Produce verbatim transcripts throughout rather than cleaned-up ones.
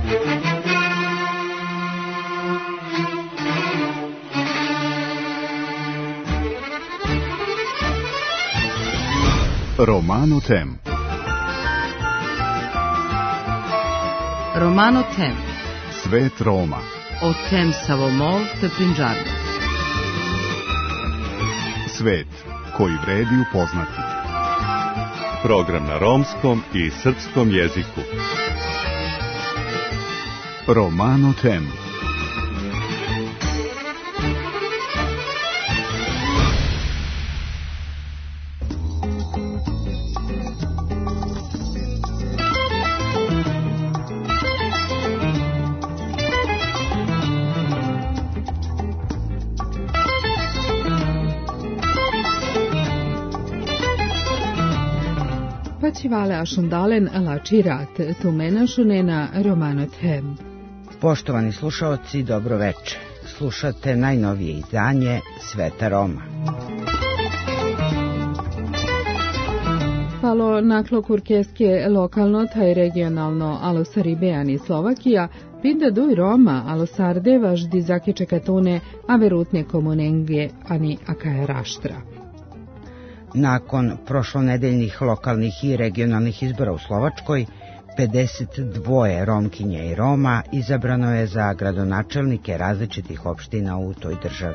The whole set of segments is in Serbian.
Romano Tem. Romano Tem. Svet Roma. O tem Savomol te Prinđarno. Svet koji vredi upoznati. Program na romskom i srpskom jeziku. Romano Tem. Pačivale ašundalen lačirat tumenašunena Romano Tem. Poštovani slušaoci, dobro veče. Slušate najnovije izdanje Sveta Roma. Palo naklo kurkeske lokalno taj regionalno alosaribeani Slovakija, pinda duj Roma alosarde važdi zakiče katune, a verutne komunengje ani akaja raštra. Nakon prošlonedeljnih lokalnih i regionalnih izbora u Slovačkoj, pedeset dva Romkinja i Roma izabrano je za gradonačelnike različitih opština u toj državi.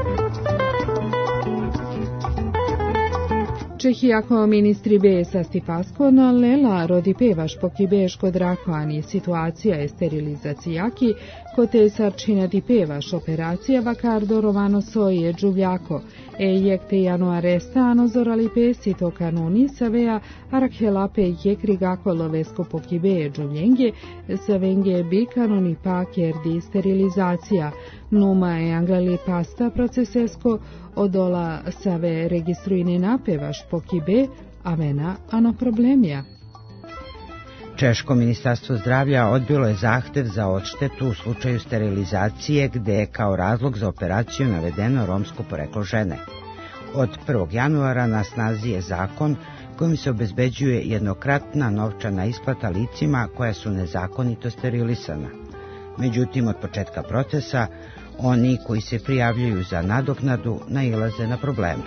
Čehijako ministri be sasti paskono lela rodi pevaš poki beško drakoani situacija je sterilizacijaki, kote sarčina di pevaš operacija vakardo rovano soje džuvljako, e jekte jano arestano zorali pesito kanoni savea arakhelape jekrigako lovesko poki be džuvljenge, savenge bi kanoni paker di sterilizacija, numa e anglali pasta procesesko, odola save registruine napevaš poki be, avena ano problemija. Češko ministarstvo zdravlja odbilo je zahtev za odštetu u slučaju sterilizacije gde je kao razlog za operaciju navedeno romsko poreklo žene. Od prvog januara na snazi je zakon kojim se obezbeđuje jednokratna novčana isplata licima koja su nezakonito sterilisana. Međutim, od početka procesa, oni koji se prijavljuju za nadoknadu nailaze na probleme.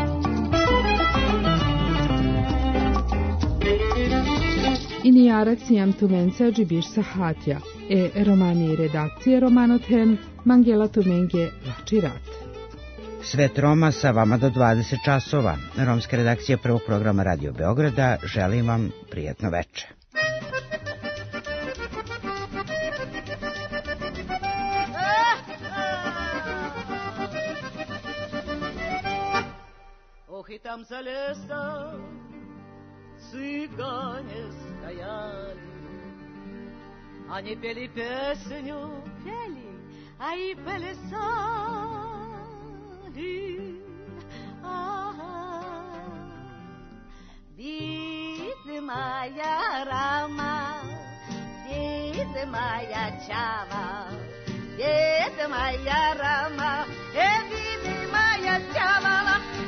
Inijarac jam tumenca džibiš sahatja, e romani redakcije Romano Tem, Mangela Tumenge Lačirat. Svet Roma sa vama do dvadeset časova. Romska redakcija prvog programa Radio Beograda, želim vam prijatno veče. И там за лесом цыгане стояли, они пели песню, пели, а и плясали. Диды моя Рама, диды моя Чава, диды моя Рама, э, диды моя Чава.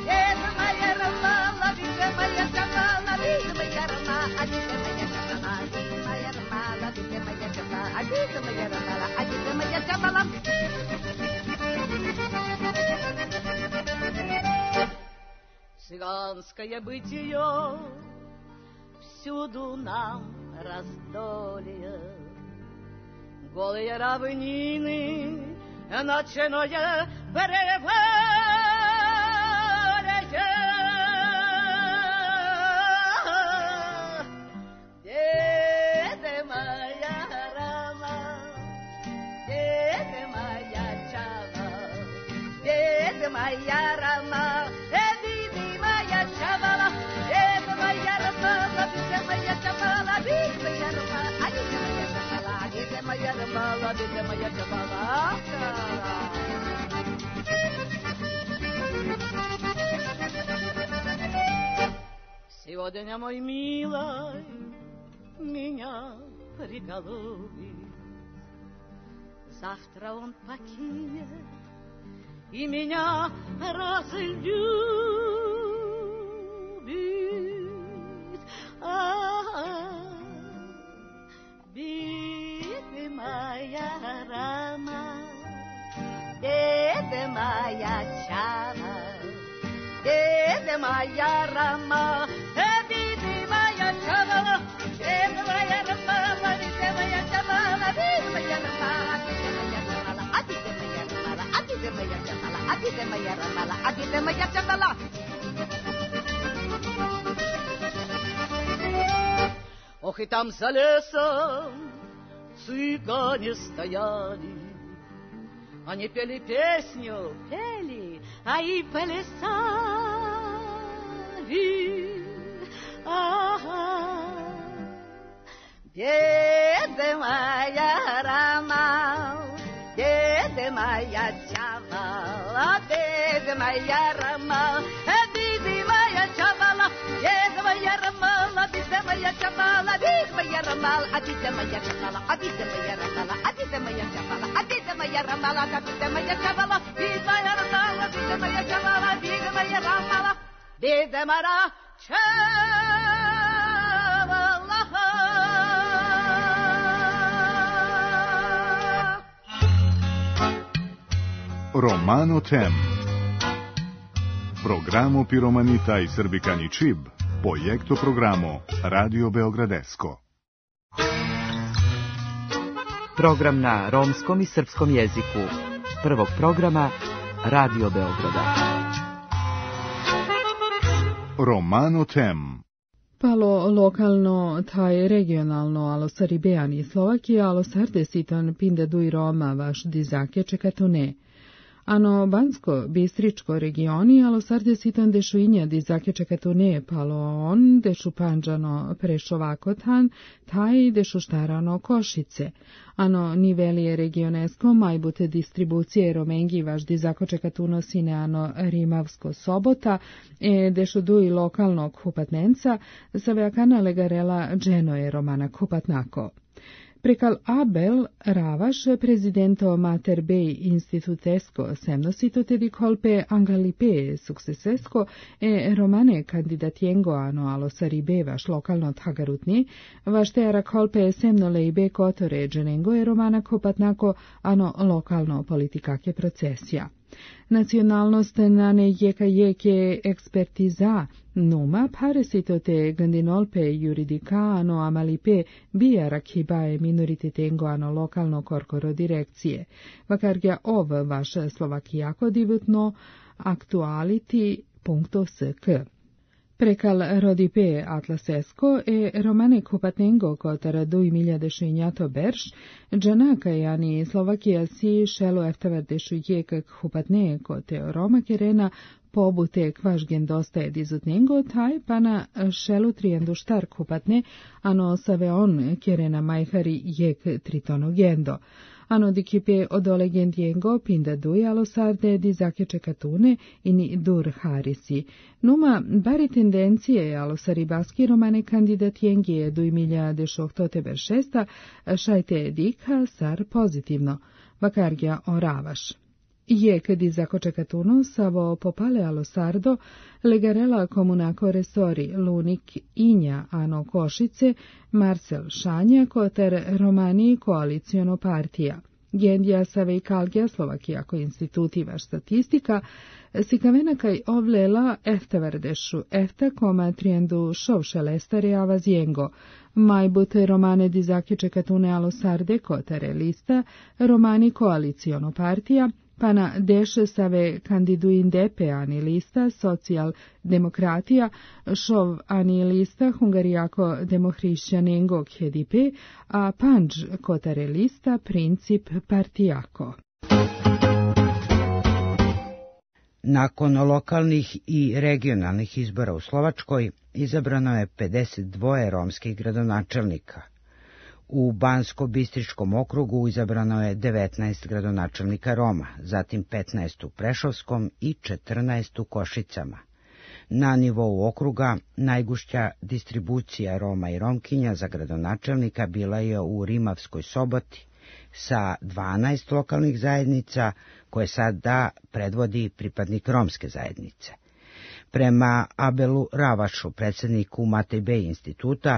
Цыганское бытие всюду нам раздолье, голые равнины, ночное перевалие. Деды моя Рама, деды моя Чава, деды моя Рама, деды моя Чавала, деды моя Рама, деды моя Чавала, деды моя Рама, а деды моя Чавала, деды моя Рама, деды моя Чавала. Сегодня мой милый меня приголубит, завтра он покинет и меня разлюбит. А-а-а, биты moja rama, dede moja čava, dede moja rama, e vidi moja čavala, dede moja rama, dede moja čavala, dede moja rama, dede moja čavala, dede moja čavala, dede moja rama, dede moja čavala. Ох, и там за лесом цыгане стояли, они пели песню, пели, а и плясали. Ага. Деда моя рама, деда моя чава, деда моя рама, деда моя чава, деда моя рама. Адида моя чапала, адида моя рамала, адида моя чапала, адида моя рамала, адида моя чапала, адида моя рамала, адида моя чапала, адида моя рамала, адида моя чапала, адида моя рамала, адида моя čavala. Romano Tem. Programo Piromanita i Srbikani Čib. Projekto programo Radio Beogradesko. Program na romskom i srpskom jeziku. Prvog programa Radio Beograda. Romano Tem. Palo lokalno, taj regionalno, alo Saribeani Slovakija, alo Sardesiton pinde duj Roma vaš dizake čekatune. Ano Bansko-Bistričko regioni, alo Sardesiton dešu inja dizake čekatune, palo on dešu panđano prešovakotan, taj dešu štarano Košice. Ano nivelije regionesko majbute distribucije romengi vaš dizako čekatuno sine ano Rimavsko sobota, e dešu duj lokalnog hupatnenca, sa veakana legarela dženoje romana kupatnako. Prekal Abel Ravaš, prezidento Mater Dei Institutesko semnosito tedi kolpe Angalipe suksesesko e romane kandidatiengo ano alo Saribe vaš lokalno tagarutni, vaš teara kolpe semno leibe kotore dženengo e romana kopatnako ano lokalno politikake procesija. Nacionalnost nane jeka jeke ekspertiza numa paresito te gandinolpe juridika ano amalipe bijara kibae minorititengo ano lokalno korkoro direkcije. Vakargja ov vaš slovakijako divutno aktualiti punkto sk. Prekal rodipe Atlasesko e romane kupatnengo kotara duj milja dešinjato berš, džanaka jani Slovakija si šelo eftavardešu jekak hupatne kote Roma kerena pobute kvažgen dosta edizutnengo taj pana šelu trijendu štar kupatne, ano saveon kerena majhari jek tritonogendo. Ano dikipe odolegendiengo pinda duj alo sarde dizake čekatune ini dur harisi. Numa bari tendencije alo saribaski romane kandidatiengije duj milja dešoktote beršesta šajte dika sar pozitivno. Vakargja oravaš. Jek dizako čekatuno savo popale alo sardo legarela komunako resori Lunik Inja ano Košice Marcel Šanja koter romani koalicijono partija. Gendija save i kalgija Slovakijako institutiva statistika sikavena kaj ovlela eftavardešu efta koma trijendu šovšelestare avazijengo. Majbute romane dizake čekatune alo sarde kotare lista romani koalicijono partija pana deše save kandiduin depe ani lista socijal-demokratija, šov ani lista hungarijako demohrišćanengo khedipe, a panđ kotare lista princip partijako. Nakon lokalnih i regionalnih izbora u Slovačkoj izabrano je pedeset dva romskih gradonačelnika. U Bansko-Bistričkom okrugu izabrano je devetnaest gradonačelnika Roma, zatim petnaest u Prešovskom i četrnaest u Košicama. Na nivou okruga najgušća distribucija Roma i Romkinja za gradonačelnika bila je u Rimavskoj Soboti sa dvanaest lokalnih zajednica koje sada predvodi pripadnik romske zajednice. Prema Abelu Ravašu, predsjedniku Mater Dei instituta,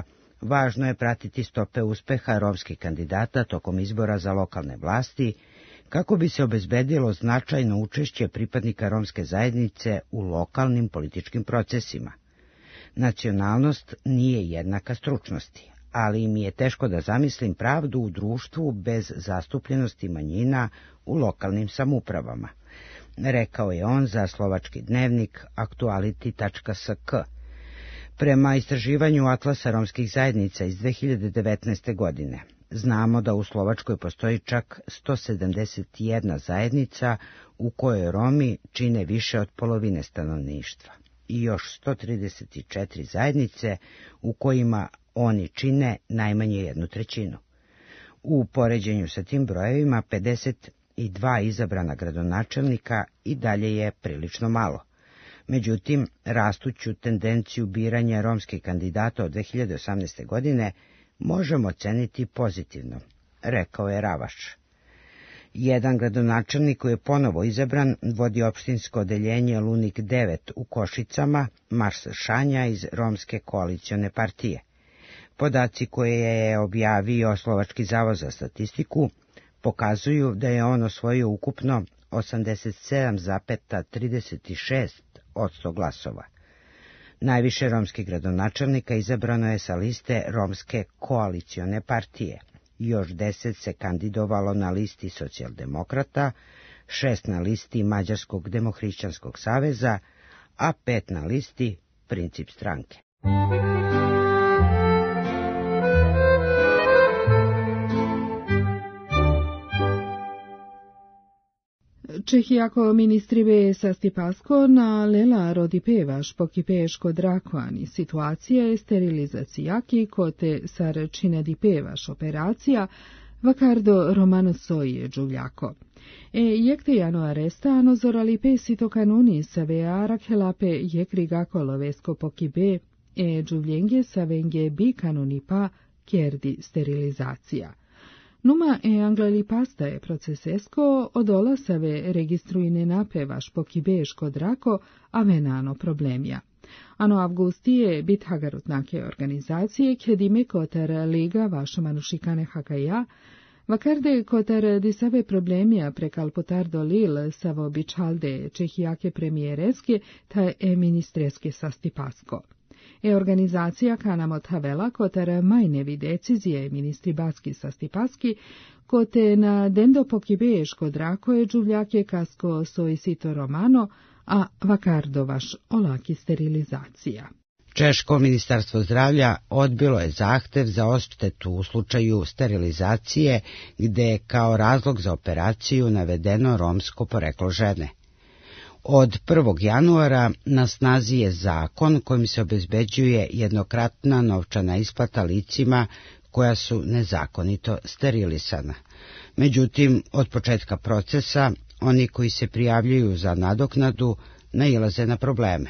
važno je pratiti stope uspeha romskih kandidata tokom izbora za lokalne vlasti, kako bi se obezbedilo značajno učešće pripadnika romske zajednice u lokalnim političkim procesima. Nacionalnost nije jednaka stručnosti, ali mi je teško da zamislim pravdu u društvu bez zastupljenosti manjina u lokalnim samoupravama, rekao je on za slovački dnevnik aktuality tačka es ke. Prema istraživanju Atlasa romskih zajednica iz dve hiljade devetnaeste. godine, znamo da u Slovačkoj postoji čak sto sedamdeset jedna zajednica u kojoj Romi čine više od polovine stanovništva i još sto trideset četiri zajednice u kojima oni čine najmanje jednu trećinu. U poređenju sa tim brojevima pedeset dva izabrana gradonačelnika i dalje je prilično malo. Međutim, rastuću tendenciju biranja romskih kandidata od dve hiljade osamnaeste. godine možemo oceniti pozitivno, rekao je Ravaš. Jedan gradonačelnik koji je ponovo izabran vodi opštinsko odeljenje Lunik devet u Košicama, Mars Šanja iz Romske koalicione partije. Podaci koje je objavio Slovački zavod za statistiku pokazuju da je on osvojio ukupno osamdeset sedam zarez trideset šest posto glasova. Najviše romskih gradonačelnika izabrano je sa liste Romske koalicione partije. Još deset se kandidovalo na listi socijaldemokrata, šest na listi Mađarskog demohrišćanskog saveza, a pet na listi Princip stranke. Čehijako ministrive Sasti Paskon, lela rodi pevaš pokipeško drakoani situacija je sterilizacijaki kote sar činedi pevaš operacija vakardo romano soje giuliako. E jekte jano arestano zorali pesito kanoni savea rakhelape jekrigako lovesko pokibe e giulienge savenge bi kanoni pa kerdi sterilizacija. Numa e anglali pastae procesesko odola save registruine napevaš pokibeško drako a venano problemja. Ano avgustije bit hagarutnake organizacije kedime kotar liga vaša manušikane hakaja, vakarde kotar di save problemja prekal potardo lil savo bičalde čehijake premijereske ta e ministreske Sasti Pasko. E organizacija kanamo tavela kotar majnevi decizije ministri Baski Sasti Paski, kote na dendo pokibeško drako je džuvljake kasko soisito romano, a vakardo vaš olaki sterilizacija. Češko ministarstvo zdravlja odbilo je zahtev za odštetu u slučaju sterilizacije, gde je kao razlog za operaciju navedeno romsko poreklo žene. Od prvog januara na snazi je zakon kojim se obezbeđuje jednokratna novčana isplata licima koja su nezakonito sterilisana. Međutim, od početka procesa, oni koji se prijavljuju za nadoknadu nailaze na probleme.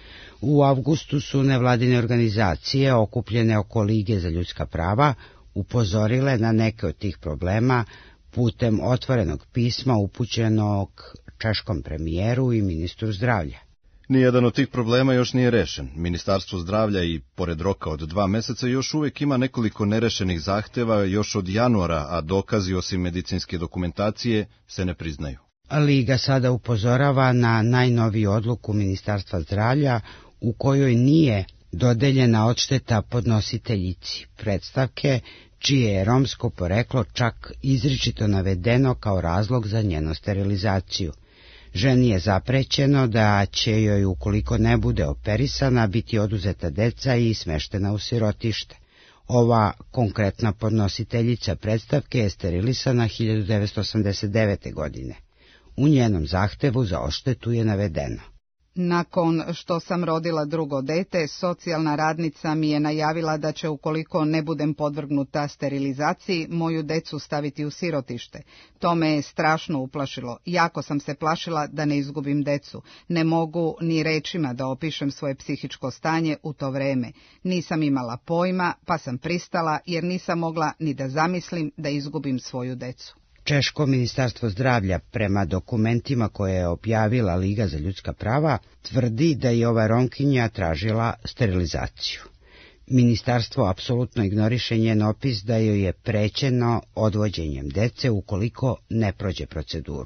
U avgustu su nevladine organizacije okupljene oko Lige za ljudska prava upozorile na neke od tih problema putem otvorenog pisma upućenog češkom premijeru i ministru zdravlja. Nijedan od tih problema još nije rešen. Ministarstvo zdravlja i, pored roka od dva meseca, još uvijek ima nekoliko nerešenih zahteva još od januara, a dokazi osim medicinske dokumentacije se ne priznaju. Liga sada upozorava na najnoviju odluku Ministarstva zdravlja u kojoj nije dodeljena odšteta podnositeljici predstavke, čije je romsko poreklo čak izričito navedeno kao razlog za njenu sterilizaciju. Ženi je zaprećeno da će joj, ukoliko ne bude operisana, biti oduzeta deca i smeštena u sirotište. Ova konkretna podnositeljica predstavke je sterilisana hiljadu devetsto osamdeset devete. godine. U njenom zahtevu za odštetu je navedeno: Nakon što sam rodila drugo dete, socijalna radnica mi je najavila da će, ukoliko ne budem podvrgnuta sterilizaciji, moju decu staviti u sirotište. To me je strašno uplašilo. Jako sam se plašila da ne izgubim decu. Ne mogu ni rečima da opišem svoje psihičko stanje u to vreme. Nisam imala pojma, pa sam pristala jer nisam mogla ni da zamislim da izgubim svoju decu. Češko ministarstvo zdravlja, prema dokumentima koje je objavila Liga za ljudska prava, tvrdi da je ova Romkinja tražila sterilizaciju. Ministarstvo apsolutno ignoriše njen opis da joj je prećeno odvođenjem dece ukoliko ne prođe proceduru.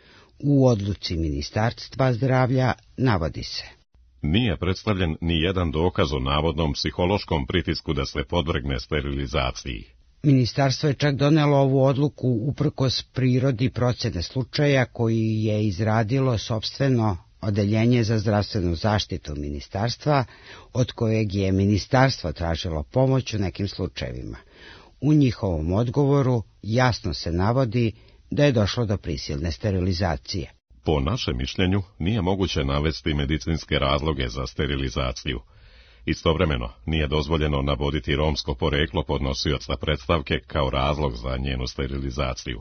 U odluci Ministarstva zdravlja navodi se: nije predstavljen ni jedan dokaz o navodnom psihološkom pritisku da se podvrgne sterilizaciji. Ministarstvo je čak donelo ovu odluku uprkos prirodi procene slučaja koji je izradilo sopstveno Odeljenje za zdravstvenu zaštitu ministarstva, od kojeg je ministarstvo tražilo pomoć u nekim slučajevima. U njihovom odgovoru jasno se navodi da je došlo do prisilne sterilizacije. Po našem mišljenju nije moguće navesti medicinske razloge za sterilizaciju. Istovremeno nije dozvoljeno navoditi romsko poreklo podnosioca predstavke kao razlog za njenu sterilizaciju.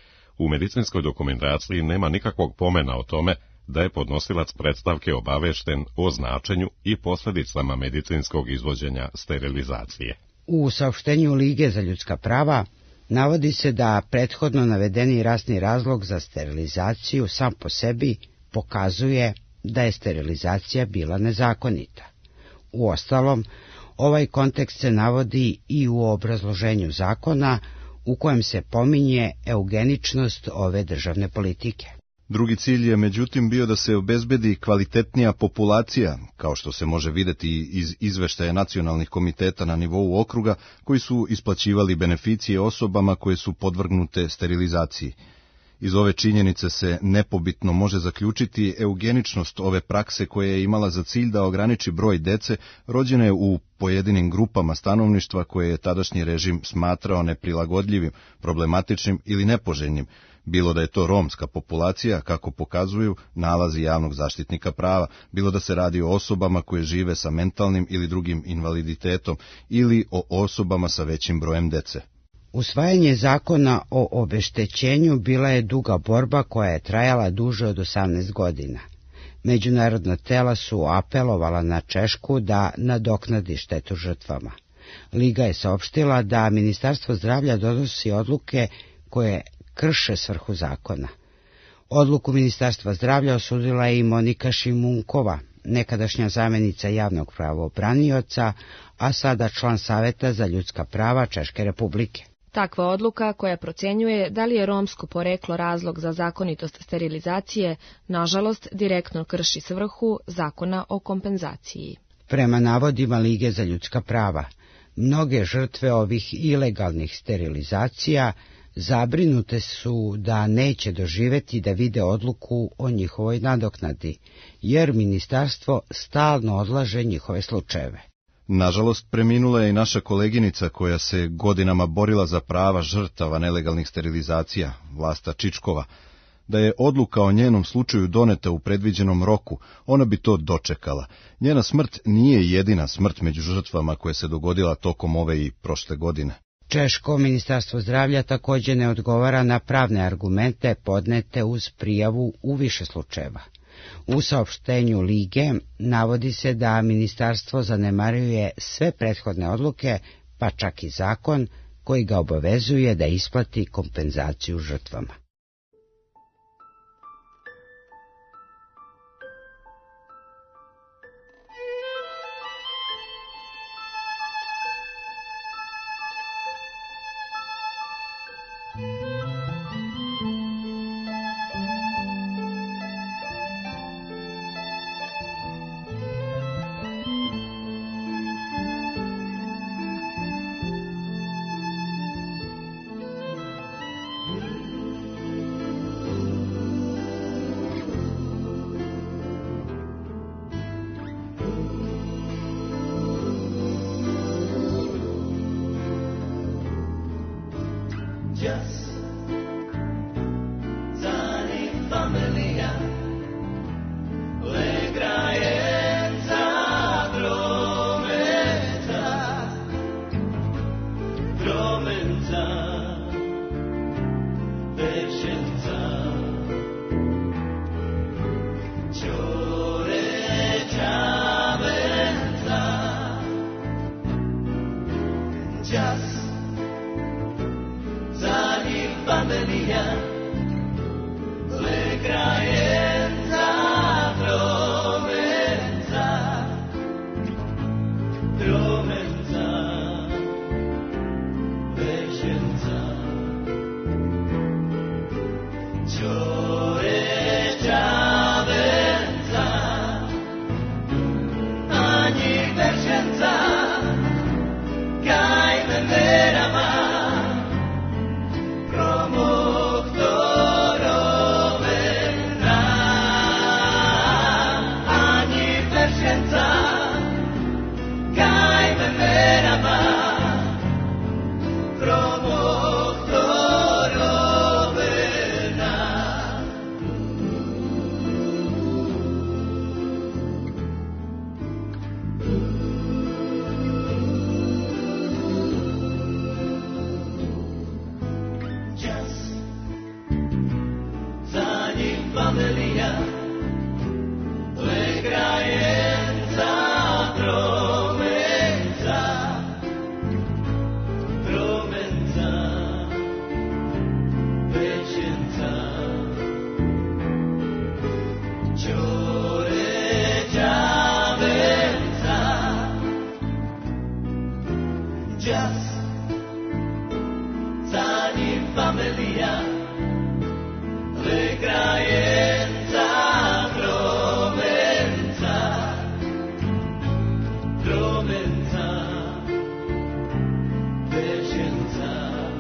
U medicinskoj dokumentaciji nema nikakvog pomena o tome da je podnosilac predstavke obavešten o značenju i posljedicama medicinskog izvođenja sterilizacije. U saopštenju Lige za ljudska prava navodi se da prethodno navedeni rasni razlog za sterilizaciju sam po sebi pokazuje da je sterilizacija bila nezakonita. Uostalom, ovaj kontekst se navodi i u obrazloženju zakona u kojem se pominje eugeničnost ove državne politike. Drugi cilj je međutim bio da se obezbedi kvalitetnija populacija, kao što se može vidjeti iz izveštaja nacionalnih komiteta na nivou okruga, koji su isplaćivali beneficije osobama koje su podvrgnute sterilizaciji. Iz ove činjenice se nepobitno može zaključiti eugeničnost ove prakse koja je imala za cilj da ograniči broj dece rođene u pojedinim grupama stanovništva koje je tadašnji režim smatrao neprilagodljivim, problematičnim ili nepoželjnim, bilo da je to romska populacija, kako pokazuju nalazi javnog zaštitnika prava, bilo da se radi o osobama koje žive sa mentalnim ili drugim invaliditetom ili o osobama sa većim brojem dece. Usvajanje zakona o obeštećenju bila je duga borba koja je trajala duže od osamnaest godina. Međunarodna tela su apelovala na Češku da nadoknadi štetu žrtvama. Liga je saopštila da Ministarstvo zdravlja donosi odluke koje krše svrhu zakona. Odluku Ministarstva zdravlja osudila je i Monika Šimunkova, nekadašnja zamjenica javnog pravobranioca, a sada član Saveta za ljudska prava Češke republike. Takva odluka koja procenjuje da li je romsko poreklo razlog za zakonitost sterilizacije, nažalost, direktno krši svrhu zakona o kompenzaciji. Prema navodima Lige za ljudska prava, mnoge žrtve ovih ilegalnih sterilizacija zabrinute su da neće doživjeti da vide odluku o njihovoj nadoknadi, jer ministarstvo stalno odlaže njihove slučajeve. Nažalost, preminula je i naša koleginica koja se godinama borila za prava žrtava nelegalnih sterilizacija, Vlasta Čičkova. Da je odluka o njenom slučaju doneta u predviđenom roku, ona bi to dočekala. Njena smrt nije jedina smrt među žrtvama koja se dogodila tokom ove i prošle godine. Češko ministarstvo zdravlja također ne odgovara na pravne argumente podnete uz prijavu u više slučajeva. U saopštenju Lige navodi se da ministarstvo zanemaruje sve prethodne odluke, pa čak i zakon koji ga obavezuje da isplati kompenzaciju žrtvama. Provenza, familia, regraenza, provenza, provenza, vescenza,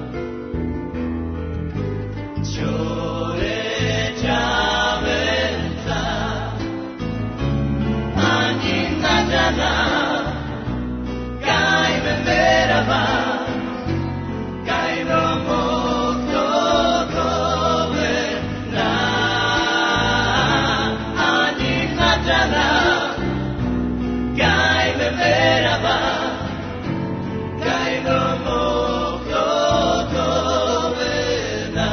cioreggiamenza, anina giana, caime merava, caime molto provena, anina giana, caime merava, caime molto provena.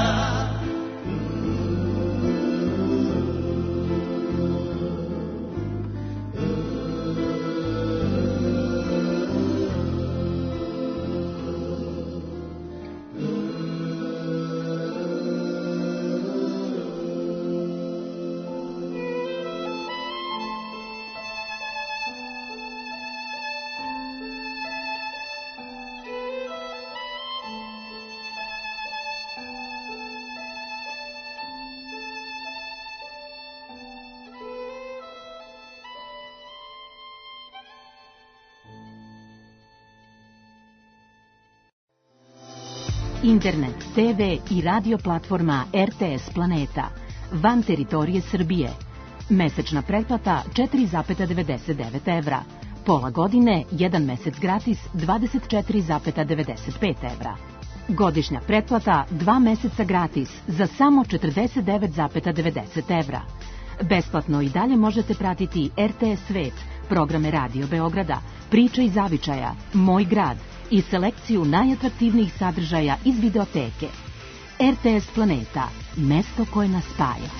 Internet, te ve i radio platforma R T S Planeta, van teritorije Srbije. Mesečna pretplata četiri zarez devedeset devet evra. Pola godine, jedan mesec gratis, dvadeset četiri zarez devedeset pet evra. Godišnja pretplata, dva meseca gratis, za samo četrdeset devet zarez devedeset evra. Besplatno i dalje možete pratiti R T S Svet, programe Radio Beograda, Priče iz zavičaja, Moj grad i selekciju najatraktivnijih sadržaja iz videoteke. R T S Planeta, mesto koje nas spaja.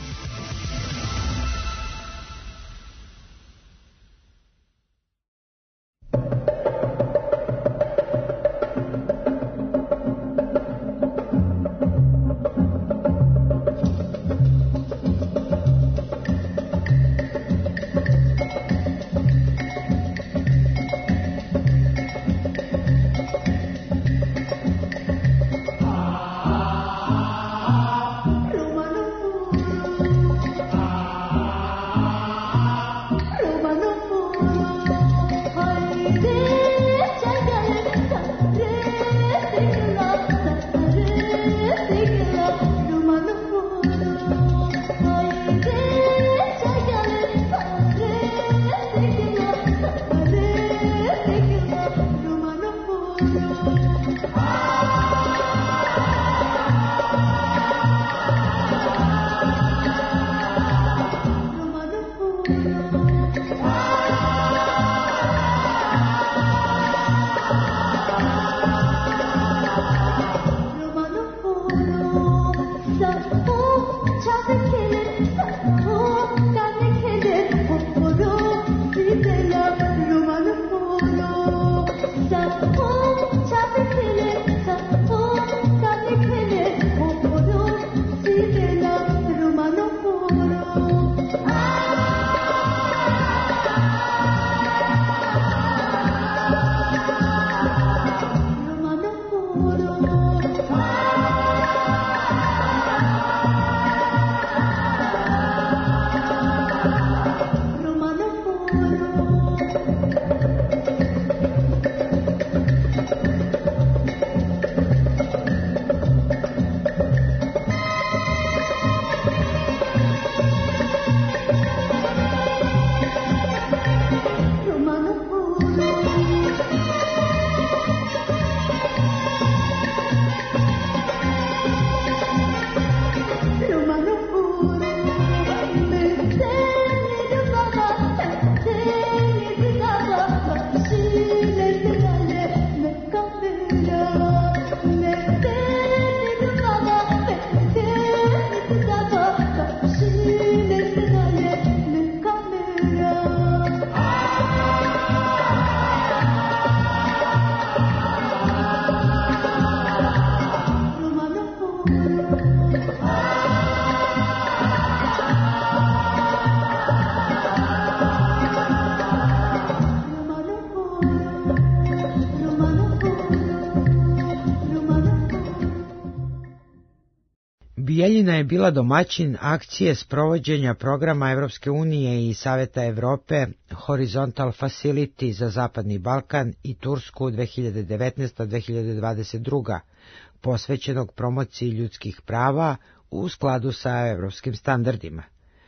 Bijeljina je bila domaćin akcije sprovođenja programa Evropske unije i Saveta Evrope Horizontal Facility za Zapadni Balkan i Tursku dve hiljade devetnaesta do dve hiljade dvadeset druga, posvećenog promociji ljudskih prava u skladu sa evropskim standardima.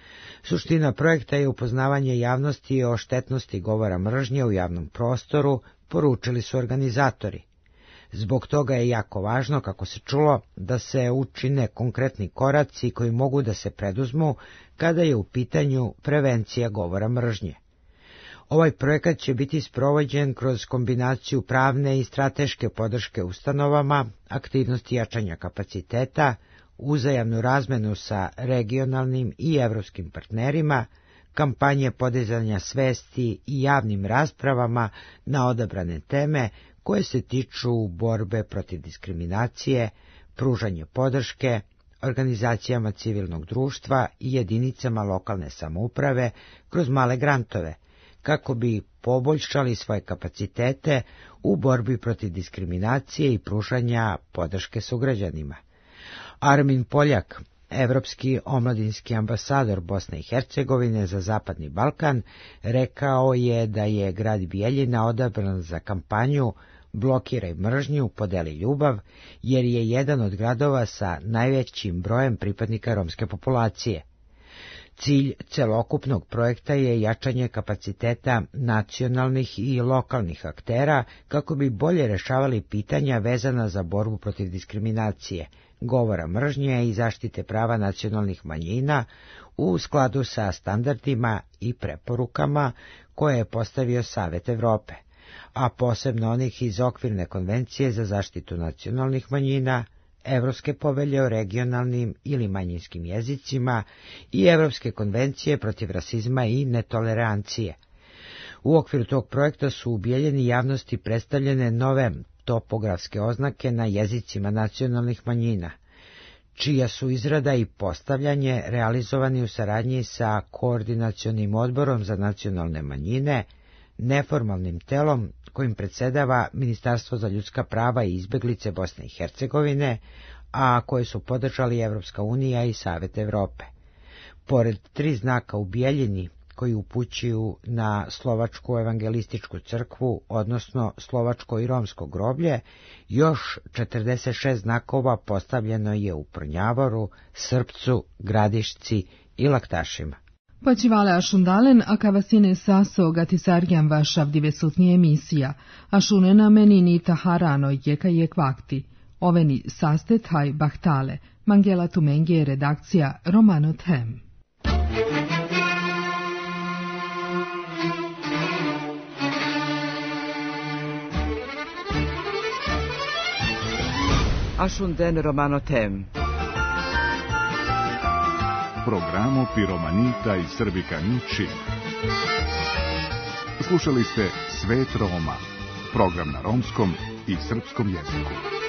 Suština projekta je upoznavanje javnosti o štetnosti govora mržnje u javnom prostoru, poručili su organizatori. Zbog toga je jako važno, kako se čulo, da se učine konkretni koraci koji mogu da se preduzmu kada je u pitanju prevencija govora mržnje. Ovaj projekat će biti sprovođen kroz kombinaciju pravne i strateške podrške ustanovama, aktivnosti jačanja kapaciteta, uzajamnu razmenu sa regionalnim i evropskim partnerima, kampanje podizanja svesti i javnim raspravama na odabrane teme koje se tiču borbe protiv diskriminacije, pružanje podrške, organizacijama civilnog društva i jedinicama lokalne samouprave kroz male grantove, kako bi poboljšali svoje kapacitete u borbi protiv diskriminacije i pružanja podrške sugrađanima. Armin Poljak, evropski omladinski ambasador Bosne i Hercegovine za Zapadni Balkan, rekao je da je grad Bijeljina odabran za kampanju Blokiraj mržnju, podeli ljubav, jer je jedan od gradova sa najvećim brojem pripadnika romske populacije. Cilj celokupnog projekta je jačanje kapaciteta nacionalnih i lokalnih aktera kako bi bolje rešavali pitanja vezana za borbu protiv diskriminacije, govora mržnje i zaštite prava nacionalnih manjina u skladu sa standardima i preporukama koje je postavio Savet Evrope, a posebno onih iz Okvirne konvencije za zaštitu nacionalnih manjina, Evropske povelje o regionalnim ili manjinskim jezicima i Evropske konvencije protiv rasizma i netolerancije. U okviru tog projekta su u Bijeljini javnosti predstavljene nove topografske oznake na jezicima nacionalnih manjina, čija su izrada i postavljanje realizovani u saradnji sa Koordinacionim odborom za nacionalne manjine, neformalnim telom kojim predsedava Ministarstvo za ljudska prava i izbeglice Bosne i Hercegovine, a koje su podržali Evropska unija i Savet Evrope. Pored tri znaka u Bijeljini, koji upućuju na Slovačku evangelističku crkvu, odnosno Slovačko i romsko groblje, još četrdeset šest znakova postavljeno je u Prnjavoru, Srpcu, Gradišci i Laktašima. Pačivale ašundalen, a kavasine saso gatisarjan vašav divesutni emisija, ašunena menini taharano jeka jek vakti. Oveni sastet haj bahtale, Mangela Tumengi redakcija Romano Them. Ašunden Romano Tem. Programo Piromanita i Srbikanjuči. Slušali ste Svet Roma, program na romskom i srpskom jeziku.